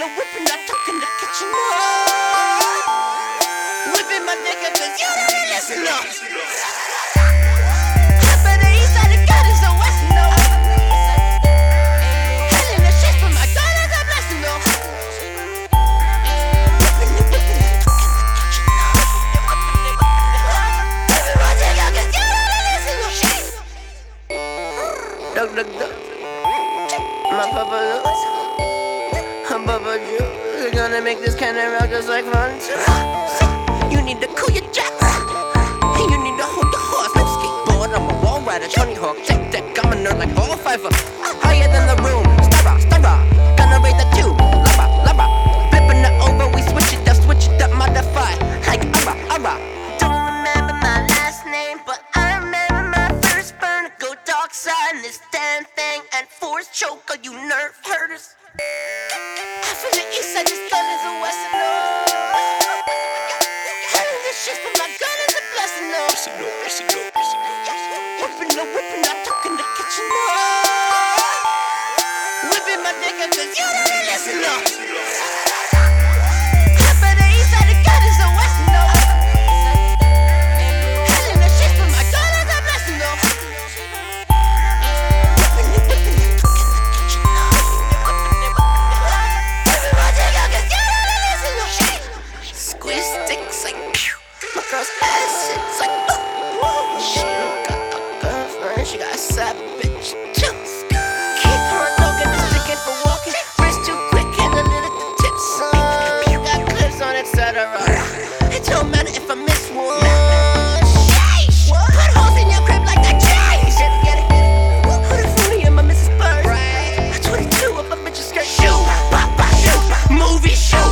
the whip and I talk in the kitchen. Whipping my nigga cause you don't listen up. Top of the east side, the God is the west, no. Hiding the shit from my God is a blessing, no. Whipping the whip and I talk in the kitchen. Whipping my nigga cause you don't listen, no. Shit. Duck, duck, duck. My papa looks, Papa Joe, we're gonna make this kind of rock just like fun. You need to cool your jack, and you need to hold your horse. No skateboard, I'm a wall rider, Tony Hawk, check deck, I'm a nerd like Paul Pfeiffer. Higher than the room, star, gonna raise the two, lava, flipping it over, we switch it up, modify, like ara. Don't remember my last name, but I remember my first burn. Go dark side in this damn thing, and force choke all you nerve herders. From the east side, this gun is a western, no. Handling this shit from my gun is a blessing, no. Whipping the whip and I talk in the kitchen, no. Whipping my nigga cause you don't listen, no. Top of the east side, the gun is a western, no. Handling this shit from my gun is a blessing, no. Whipping the whip and I talk in the kitchen, no. Squeeze sticks like pew. My girl's ass it's like she don't got a girlfriend, she got a side bitch too. Keep her dog in the chicken for walking. Wrist too quick and a little too tips. You got clips on it, etc. It don't matter if I miss one. Sheesh. Put holes in your crib like that cheese. Put a phony in my Mrs. Bird. 22 of a bitch's skirt. Shoot, pop, shoot, movie shoot.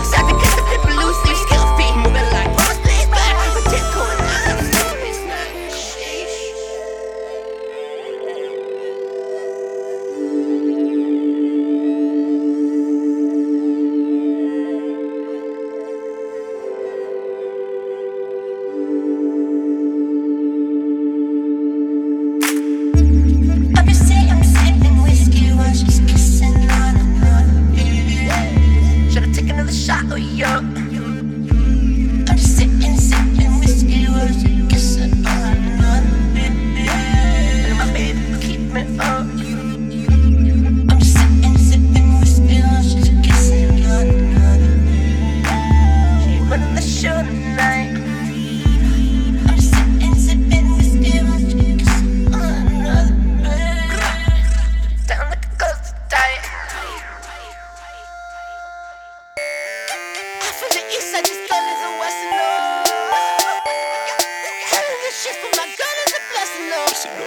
Shot, oh yo. I'm just sipping whiskey, while she's kissing on another baby. And my baby keep me up. I'm just sipping whiskey, while she's kissing on another baby. She running the show tonight. I'm just sipping whiskey, while she's kissing on another baby. Down like a ghost diet. From the east side, this gun is a western, no. Handling this shit from my gun is a blessing, no.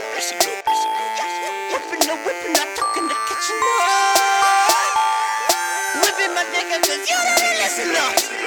Whipping the whip and I talk in the kitchen, no. Whipping my nigga cause you don't listen, no.